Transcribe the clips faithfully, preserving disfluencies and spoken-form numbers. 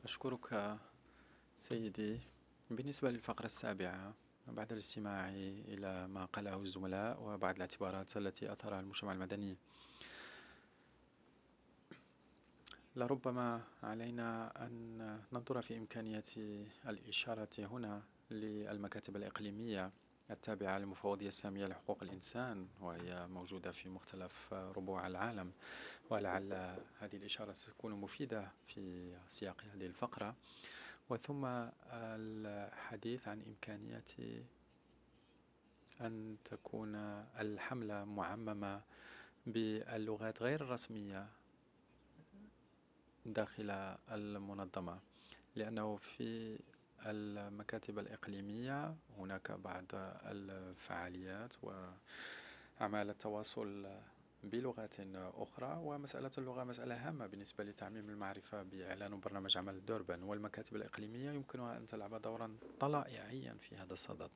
أشكرك سيدي. بالنسبة للفقرة السابعة، بعد الاستماع إلى ما قاله الزملاء وبعض الاعتبارات التي أثارها المجتمع المدني، لربما علينا أن ننظر في إمكانية الإشارة هنا للمكاتب الإقليمية التابعة للمفوضية السامية لحقوق الإنسان، وهي موجودة في مختلف ربوع العالم. ولعل هذه الإشارة ستكون مفيدة في سياق هذه الفقرة. وثم الحديث عن إمكانية أن تكون الحملة معممة باللغات غير الرسمية داخل المنظمة، لأنه في المكاتب الإقليمية هناك بعض الفعاليات وأعمال التواصل بلغات أخرى، ومسألة اللغة مسألة هامة بالنسبة لتعميم المعرفة بإعلان برنامج عمل دوربان، والمكاتب الإقليمية يمكنها أن تلعب دورا طلائعيا في هذا الصدد.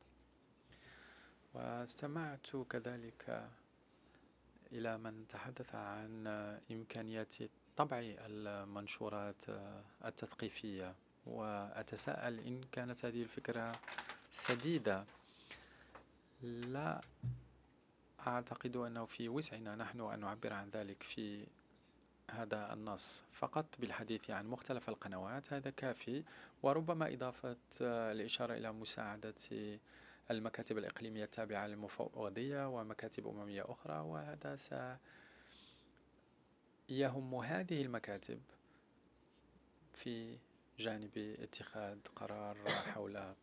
واستمعت كذلك إلى من تحدث عن إمكانية طبع المنشورات التثقيفية، وأتساءل إن كانت هذه الفكرة سديدة. لا أعتقد أنه في وسعنا نحن أن نعبر عن ذلك في هذا النص، فقط بالحديث عن مختلف القنوات هذا كافي، وربما إضافة الإشارة إلى مساعدة المكاتب الإقليمية التابعة للمفوضية ومكاتب أممية أخرى، وهذا سيهم هذه المكاتب في جانب اتخاذ قرار حول